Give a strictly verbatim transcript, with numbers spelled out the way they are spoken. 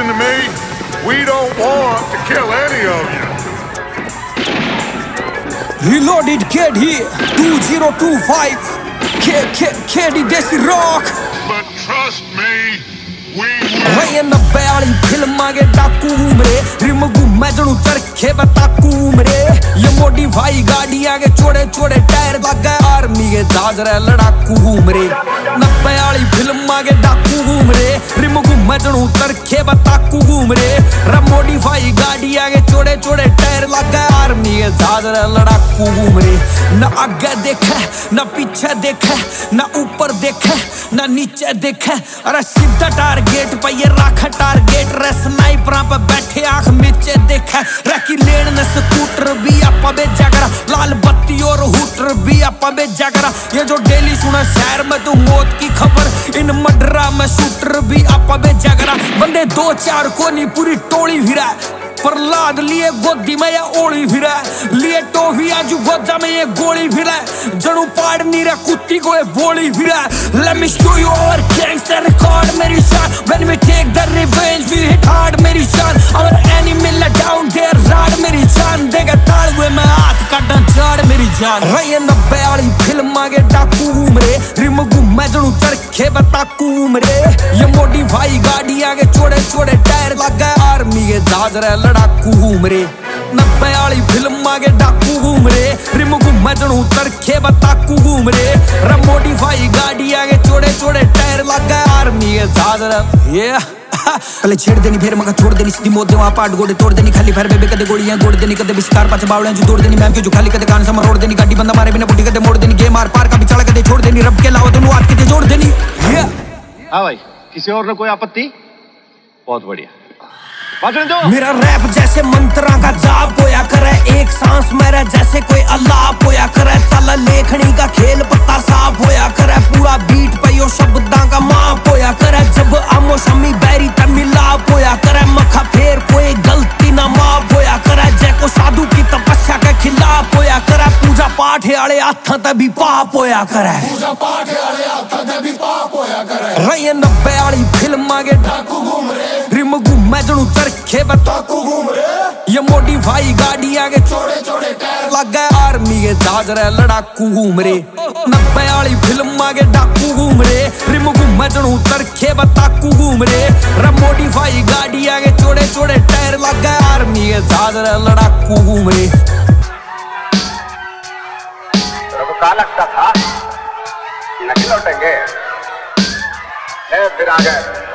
Listen to me. We don't want to kill any of you. Reloaded kid here, two zero two five. Kid, kid, kid, Desi Rock. But trust me, we will. Rayan na bayali film आगे डाकू उमरे rim घूमे जणू चरखे बताकू उमरे ये मोटी भाई गाड़ी आगे चोड़े चोड़े टायर लगा आर्मी के जाजरे लड़ाकू उमरे नब्बे वाली फिल्म आगे डाकू उमरे रिम घूमे जणू चरखे बताकू उमरे रे मोटी भाई गाड़ी आगे चोड़े चोड़े टायर लगा आर्मी के जाजरे लड़ाकू उमरे न आगे देखे न पीछे देखे न ऊपर देखे न नीचे देखे अरे सीधा टारगेट पे ये राखा टारगेट रे स्नाइपर पे बैठे आंख नीचे देखा रखी लेन ने स्कूटर भी आपा बेचा करा लाल बत्ती और हूटर भी आपा बेचा करा ये जो डेली सुना शहर में तू मौत की खबर इन मडरा में शूटर भी आपा बेचा करा बंदे दो चार को नहीं पूरी टोली फिरा प्रहलाद लिए गोदी में या ओली फिरा लिए टोफी आजू गोजा में ये गोली फिरा जड़ू पाड़ नहीं रहा कुत्ती को ये बोली फिरा let me show you our gangster record मेरी शान when we take the revenge we hit hard मेरी शान our enemy let down their rod मेरी जान देगा ताड़ हुए मैं हाथ काटा झाड़ मेरी जान रही नब्बे वाली फिल्म आगे डाकू उमरे रिम घूमे जड़ू चरखे बताकू उमरे ये मोटी भाई गाड़ी आगे चोड़े चोड़े टायर लगा आर्मी के जाजरे लड़ाकू उमरे नब्बे वाली फिल्म आगे डाकू उमरे रिम घूमे जड़ू चरखे बताकू उमरे रे मोटी भाई गाड़ी आगे चोड़े चोड़े टायर लगा आर्मी के जाजरे ये पहले छेड़ देनी फिर मगर छोड़ देनी सीधी मौत दे वहाँ पाट गोड़े तोड़ देनी खाली फिर बेबे कदे गोड़ियां गोड़ देनी कदे बिस्कार पाचे बावड़े जो तोड़ देनी मैम क्यों जो खाली कदे कान समर रोड़ देनी गाड़ी बंदा मारे बिना पुटी कदे मोड़ देनी गेम मार पार का बिचाड़ा कदे छोड़ देनी रब के अलावा दोनों हाथ के जोड़ देनी हाँ भाई किसी और ने कोई आपत्ति बहुत बढ़िया मेरा रैप जैसे मंत्रा का जाप होया करे एक सांस मेरा जैसे कोई अल्लाह होया करे चल लेखनी का खेल पत्ता साफ होया करे पूरा बीट पे यो शब्दां का माप होया करे जब आमो शमी बैरी तब मिलाप होया करे मखा फेर कोई गलती ना माफ होया करे जै को साधु की तपस्या के खिलाफ होया करे पूजा पाठ वाले हाथां ते भी पाप होया करे पूजा पाठ वाले हाथां ते भी पाप होया करे रही नब्बे वाली फिल्म आगे डाकू घूमरे रिम घूमे जणू चरखे बताकू घूमरे ये मोटी भाई गाड़ी आगे चोड़े चोड़े टायर लगा आर्मी के जाजरे लड़ाकू घूमरे नब्बे वाली फिल्म आगे डाकू घूमरे रिम घूमे जणू चरखे बताकू घूमरे रे मोटी भाई गाड़ी आगे चोड़े चोड़े टायर लगा आर्मी के जाजरे लड़ाकू घूमरे तो क्या लगता था कि नहीं लौटेंगे फिर आ गए